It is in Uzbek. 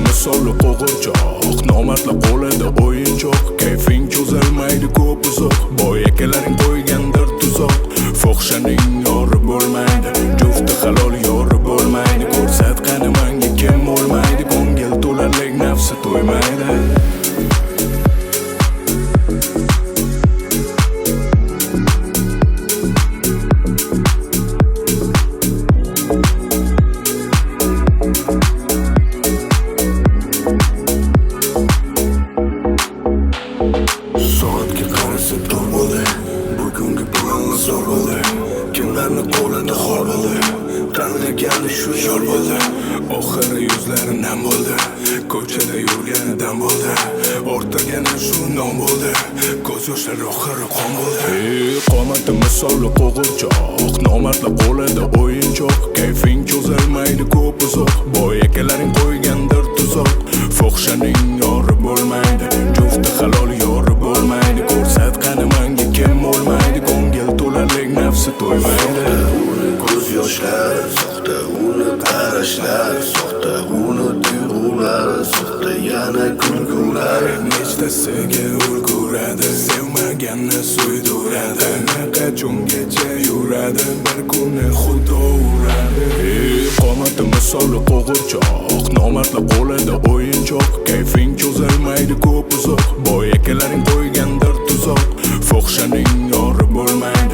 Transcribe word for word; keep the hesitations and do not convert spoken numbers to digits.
misoli qo'g'irchoq, nomardlar qo'lida o'yinchoq. Kayfing cho'zilmaydi ko'p uzoq, boy akalaring qo'ygandir tuzoq. Fohshaning yori bo'lmaydi, jufti halol yori bo'lmaydi. Ko'rsatqani menga kim bo'lmaydi, ko'ngil to'larlik nafsi to'ymaydi. Soatga qarasib tur bo'ldi, bugungi planlar zo'r bo'ldi. Kimlarni qo'lida xor bo'ldi, tanlagani shu yo'l bo'ldi. Oxiri yuzlari nam bo'ldi, ko'chada yurganidan bo'ldi. Ortagani shu nom bo'ldi, ko'z yoshlari oxiri qon bo'ldi. Ey qomati misoli qo'g'irchoq, nomardlar qo'lida o'yinchoq. Kayfing cho'zilmaydi ko'p uzoq, boy akalaring qo'ygandir tuzoq. Fohshaning yori bo'lmaydi, jufti halol yori bo'lmaydi. Ko'rsatqani menga kim bo'lmaydi, ko'ngil to'larlik nafsi to'ymaydi. Ko'z yoshlar, soxta uni qarashlar, soxta uni tuyg'ular, soxta yana kulgular. Nechtasiga ulguradi, sevmaganni suydiradi. Qachongacha yuradi, bir kuni xudo uradi. Ey qomati misoli qo'g'irchoq, nomardlar qo'lida o'yinchoq. Kayfing cho'zilmaydi ko'p uzoq, boy akalaring qo'ygandir tuzoq. Fohshaning yori bo'lmaydi,